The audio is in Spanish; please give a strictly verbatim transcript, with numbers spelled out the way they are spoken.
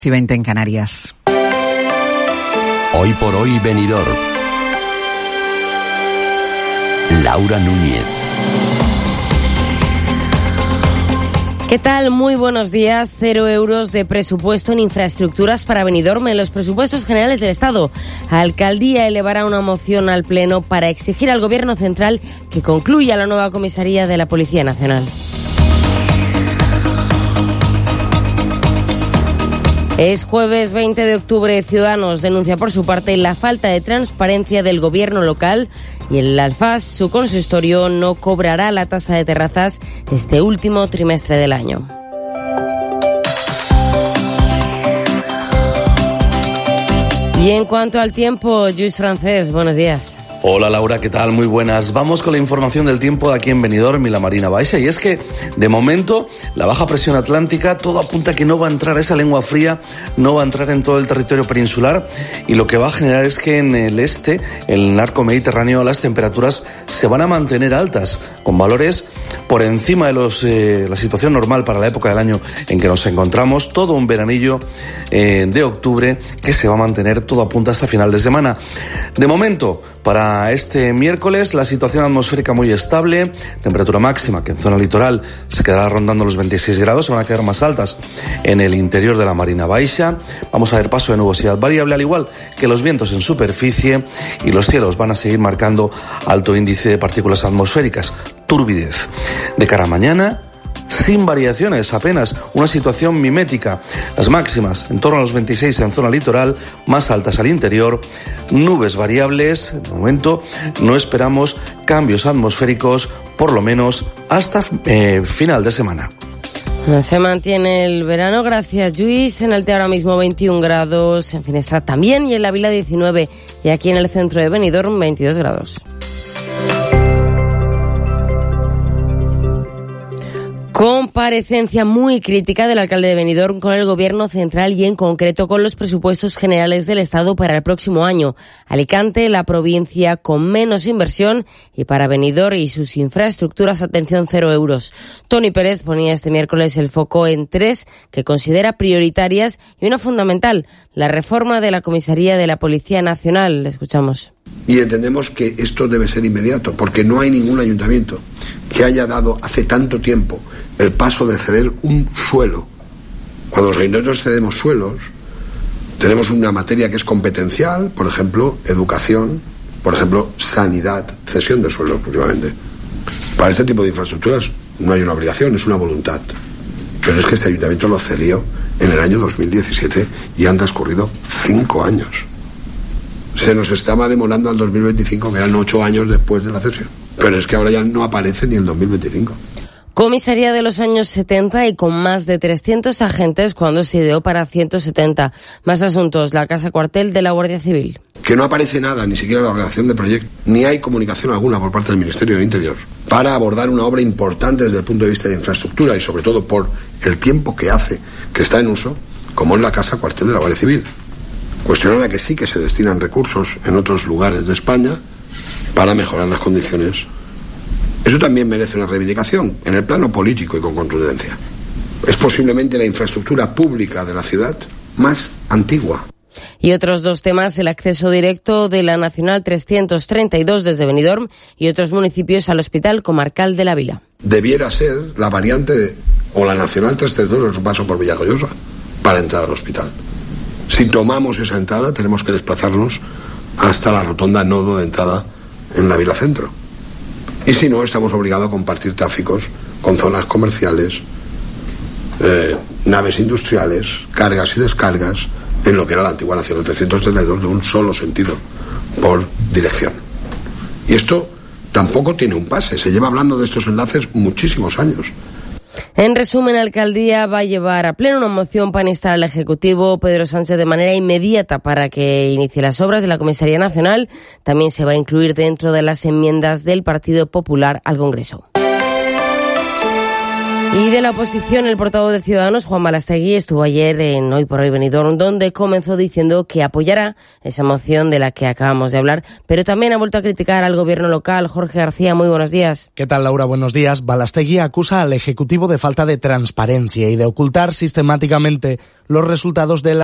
y veinte en Canarias. Hoy por hoy, Benidorm. Laura Núñez. ¿Qué tal? Muy buenos días. Cero euros de presupuesto en infraestructuras para Benidorm en los presupuestos generales del Estado. Alcaldía elevará una moción al Pleno para exigir al Gobierno central que concluya la nueva comisaría de la Policía Nacional. Es jueves veinte de octubre. Ciudadanos denuncia por su parte la falta de transparencia del gobierno local y el Alfas, su consistorio, no cobrará la tasa de terrazas este último trimestre del año. Y en cuanto al tiempo, Lluís Francés, buenos días. Hola Laura, ¿qué tal? Muy buenas. Vamos con la información del tiempo de aquí en Benidorm y la Marina Baixa. Y es que, de momento, la baja presión atlántica, todo apunta a que no va a entrar esa lengua fría, no va a entrar en todo el territorio peninsular. Y lo que va a generar es que en el este, en el arco mediterráneo, las temperaturas se van a mantener altas, con valores por encima de los, eh, la situación normal para la época del año en que nos encontramos. Todo un veranillo eh, de octubre que se va a mantener, todo apunta hasta final de semana. De momento, para este miércoles, la situación atmosférica muy estable, temperatura máxima que en zona litoral se quedará rondando los veintiséis grados, se van a quedar más altas en el interior de la Marina Baixa. Vamos a ver paso de nubosidad variable, al igual que los vientos en superficie, y los cielos van a seguir marcando alto índice de partículas atmosféricas, turbidez. De cara a mañana, sin variaciones, apenas una situación mimética. Las máximas en torno a los veintiséis en zona litoral, más altas al interior, nubes variables. De momento no esperamos cambios atmosféricos, por lo menos hasta eh, final de semana. Se mantiene el verano, gracias Lluís. En Altea ahora mismo veintiún grados, en Finestrat también, y en la Vila diecinueve, y aquí en el centro de Benidorm veintidós grados. Comparecencia muy crítica del alcalde de Benidorm con el Gobierno central y en concreto con los presupuestos generales del Estado para el próximo año. Alicante, la provincia con menos inversión, y para Benidorm y sus infraestructuras, atención, cero euros. Toni Pérez ponía este miércoles el foco en tres que considera prioritarias y una fundamental, la reforma de la comisaría de la Policía Nacional. Le escuchamos. Y entendemos que esto debe ser inmediato, porque no hay ningún ayuntamiento que haya dado hace tanto tiempo el paso de ceder un suelo. Cuando los ayuntamientos cedemos suelos, tenemos una materia que es competencial, por ejemplo, educación, por ejemplo, sanidad, cesión de suelos exclusivamente. Para este tipo de infraestructuras no hay una obligación, es una voluntad. Pero es que este ayuntamiento lo cedió en el año dos mil diecisiete y han transcurrido cinco años. Se nos estaba demorando al dos mil veinticinco, que eran ocho años después de la cesión. Pero es que ahora ya no aparece ni el dos mil veinticinco. Comisaría de los años setenta y con más de trescientos agentes cuando se ideó para ciento setenta. Más asuntos, la casa cuartel de la Guardia Civil. Que no aparece nada, ni siquiera la organización de proyecto, ni hay comunicación alguna por parte del Ministerio del Interior para abordar una obra importante desde el punto de vista de infraestructura y sobre todo por el tiempo que hace que está en uso, como es la casa cuartel de la Guardia Civil. Cuestión a la que sí que se destinan recursos en otros lugares de España para mejorar las condiciones. Eso también merece una reivindicación en el plano político y con contundencia. Es posiblemente la infraestructura pública de la ciudad más antigua. Y otros dos temas, el acceso directo de la Nacional trescientos treinta y dos desde Benidorm y otros municipios al Hospital Comarcal de la Vila. Debiera ser la variante de, o la Nacional trescientos treinta y dos en su paso por Villajoyosa para entrar al hospital. Si tomamos esa entrada, tenemos que desplazarnos hasta la rotonda nodo de entrada en la Vila Centro. Y si no, estamos obligados a compartir tráficos con zonas comerciales, eh, naves industriales, cargas y descargas, en lo que era la antigua Nacional trescientos treinta y dos de un solo sentido por dirección. Y esto tampoco tiene un pase, se lleva hablando de estos enlaces muchísimos años. En resumen, la alcaldía va a llevar a pleno una moción para instar al Ejecutivo Pedro Sánchez de manera inmediata para que inicie las obras de la Comisaría Nacional. También se va a incluir dentro de las enmiendas del Partido Popular al Congreso. Y de la oposición, el portavoz de Ciudadanos, Juan Balastegui, estuvo ayer en Hoy por Hoy Benidorm, donde comenzó diciendo que apoyará esa moción de la que acabamos de hablar, pero también ha vuelto a criticar al gobierno local. Jorge García, muy buenos días. ¿Qué tal, Laura? Buenos días. Balastegui acusa al Ejecutivo de falta de transparencia y de ocultar sistemáticamente los resultados de la